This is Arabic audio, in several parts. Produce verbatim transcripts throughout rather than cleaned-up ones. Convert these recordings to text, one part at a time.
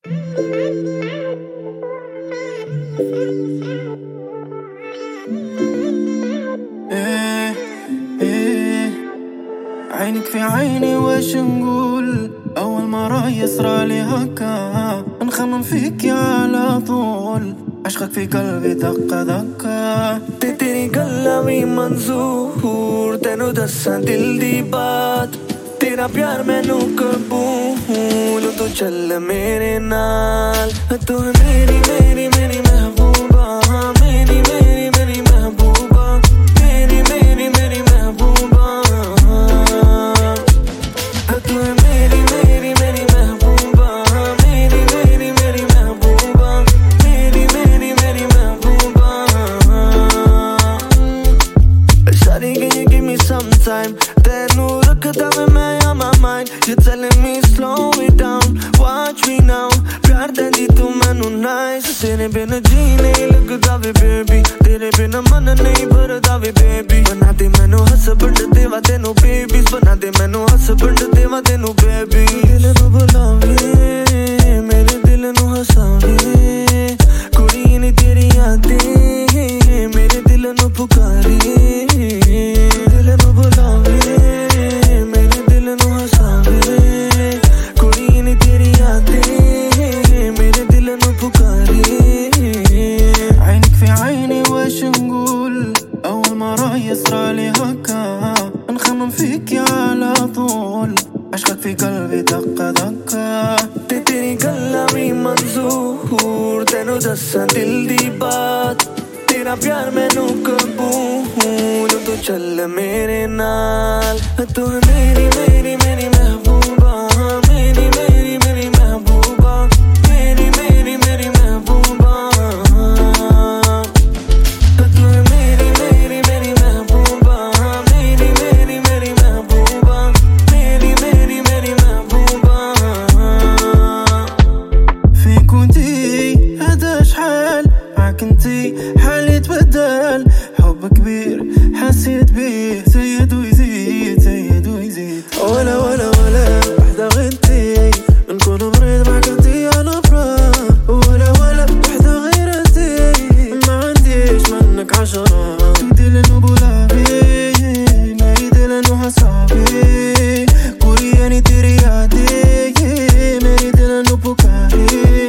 إيه إيه عينك في عيني واش نقول؟ أول مرة يصرالي هكا نخمم فيك على طول، عشقك في قلبي دقة دقة ते तेरी गल्लां भी मंजूर तेनू दस्सां दिल दी बात तेरा प्यार मैनू कबूल तू चल मेरे नाल तू मेरी मेरी मेरी महबूबा मेरी मेरी मेरी महबूबा मेरी मेरी मेरी महबूबा तू मेरी मेरी मेरी महबूबा मेरी मेरी मेरी महबूबा मेरी मेरी मेरी महबूबा Shawty, can you give me some time? तेनू रखदा वे मैं on my mind. You're telling me slow it down. Watch me now. प्यार देंदी तू मैनू nice. तेरे बिना जी नहीं लगदा वे baby. तेरे बिना मन नहीं भरदा वे baby. बना दे मैनू husband देवा तेनू babies. बना दे मैनू husband देवा तेनू baby. दिल नू बुलावे मेरे दिल नू हसावे कुड़ी नी तेरी यादें मेरे दिल नू पुकारे يصرالي هكا نخمم فيك على طول، عشقك في قلبي دقة دقة ते तेरी गल्लां भी मंजूर तेनू दस्सां दिल दी बात तेरा प्यार मैनू कबूल तू चल मेरे नाल तू मेरी मेरी मेरी महबूबा मेरी मेरी मेरी महबूबा मेरी मेरी मेरी महबूबा तू मेरी मेरी मेरी महबूबा मेरी मेरी मेरी महबूबा मेरी मेरी मेरी महबूबा فيك ونتي هذا شحال معاك انتي حالي تبدل حب كبير حسيت بيه زيد ويزيد زيد ويزيد ولا ولا ولا وحدة غيرتي نكون مريض معاك انتي انا برا ولا ولا وحدة غيرتي ما عنديش منك عشرة انتي لانو بولافي ما يدي لانو حسابي كورياني تيري يادي ما يدي لانو بوكاري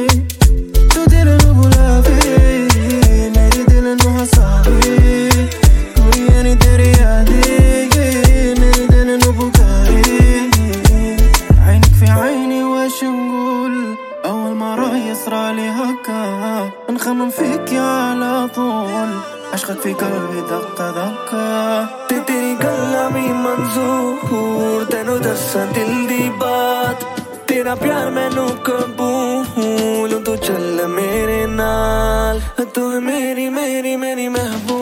يصرالي هكا نخمم فيك على طول، عشقك في قلبي دقة دقة ते तेरी गल्लां भी मंजूर तेनू दस्सां दिल दी बात तेरा प्यार मैनू कबूल तू चल मेरे नाल तू मेरी मेरी मेरी महबूबा।